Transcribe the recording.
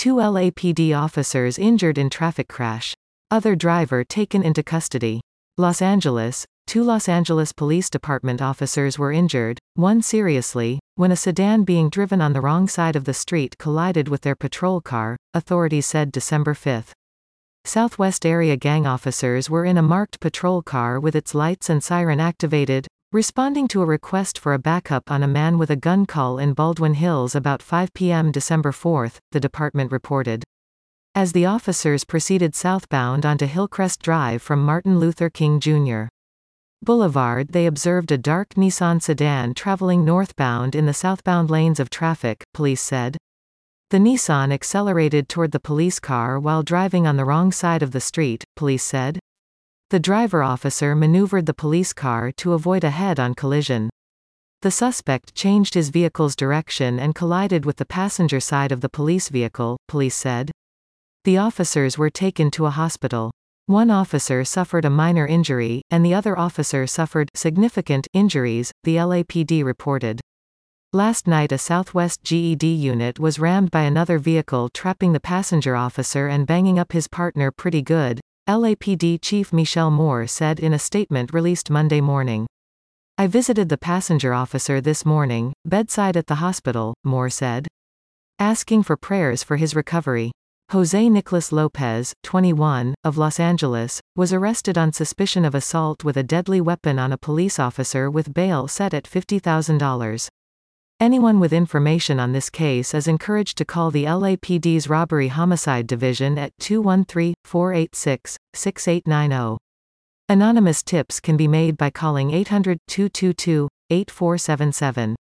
2 LAPD officers injured in traffic crash. Other driver taken into custody. Los Angeles. 2 Los Angeles Police Department officers were injured, one seriously, when a sedan being driven on the wrong side of the street collided with their patrol car, authorities said December 5. Southwest area gang officers were in a marked patrol car with its lights and siren activated, responding to a request for a backup on a man with a gun call in Baldwin Hills about 5 p.m. December 4, the department reported. As the officers proceeded southbound onto Hillcrest Drive from Martin Luther King Jr. Boulevard, they observed a dark Nissan sedan traveling northbound in the southbound lanes of traffic, police said. The Nissan accelerated toward the police car while driving on the wrong side of the street, police said. The driver officer maneuvered the police car to avoid a head-on collision. The suspect changed his vehicle's direction and collided with the passenger side of the police vehicle, police said. The officers were taken to a hospital. One officer suffered a minor injury, and the other officer suffered significant injuries, the LAPD reported. Last night a Southwest GED unit was rammed by another vehicle, trapping the passenger officer and banging up his partner pretty good, LAPD Chief Michelle Moore said in a statement released Monday morning. I visited the passenger officer this morning, bedside at the hospital, Moore said. Asking for prayers for his recovery. Jose Nicolas Lopez, 21, of Los Angeles, was arrested on suspicion of assault with a deadly weapon on a police officer with bail set at $50,000. Anyone with information on this case is encouraged to call the LAPD's Robbery Homicide Division at 213-486-6890. Anonymous tips can be made by calling 800-222-8477.